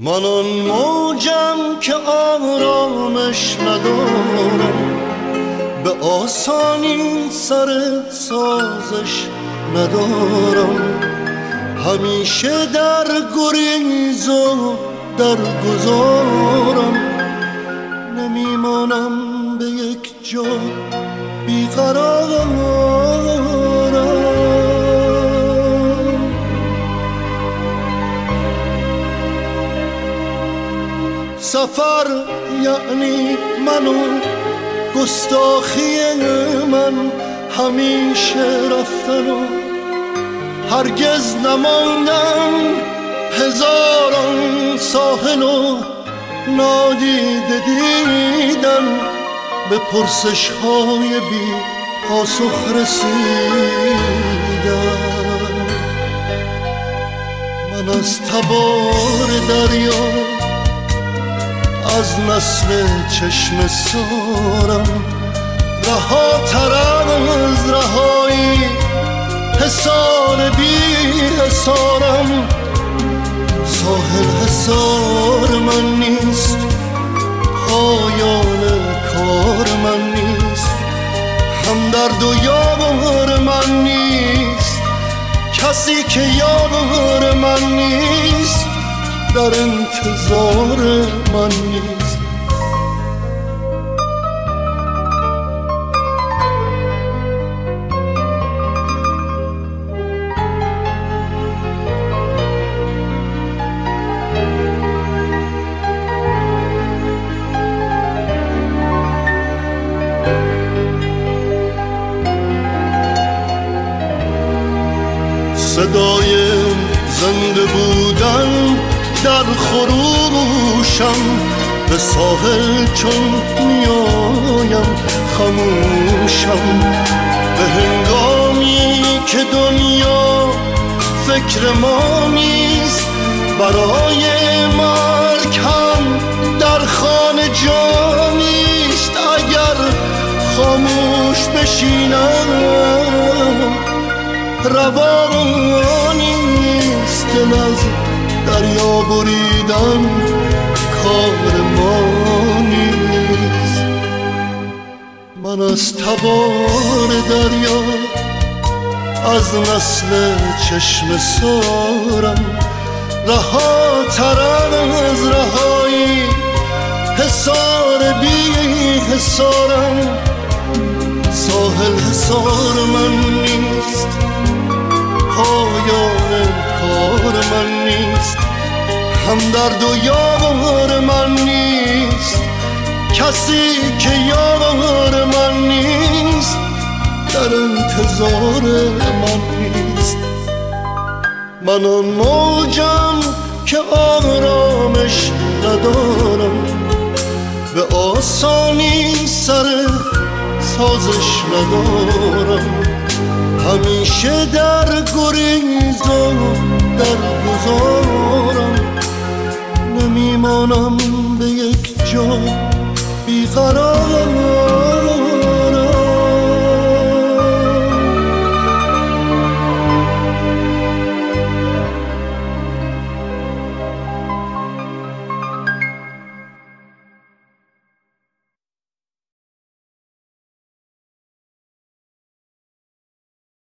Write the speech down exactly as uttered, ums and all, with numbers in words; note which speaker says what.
Speaker 1: من آن موجم که آرامش ندارم، به آسانی سر سازش ندارم. همیشه در گریز و در گذارم، نمیمانم به یک جا بیقرارم. سفر یعنی منو گستاخی من، همیشه رفتن و هرگز نماندن. هزاران ساحل و نادیده دیدن، به پرسش های بی پاسخ رسیدن. من از تبار دریا، از نسل چشم سارم، رها تر از رهایی حصار بی حصارم. ساحل حصار من نیست، پایان کار من نیست. همدرد و یار من نیست، کسی که یار من نیست، در انتظار من نیست. صدای زنده بودن در خروشم، به ساحل چون میایم خموشم. به هنگامی که دنیا فکر ما نیست، برای مرگ هم در خانه جا نیست. اگر خاموش بشینم روا نیست، دل از دریا بریدن کار ما نیست. من از تبار دریا، از نسل چشم سارم، رها تر از رهایی حصار بی حصارم. ساحل حصار من نیست، پایان کار من نیست. همدرد و یار من نیست، کسی که یار من نیست، در انتظار من نیست. من آن موجم که آرامش ندارم، به آسانی سر سازش ندارم. همیشه در گریز و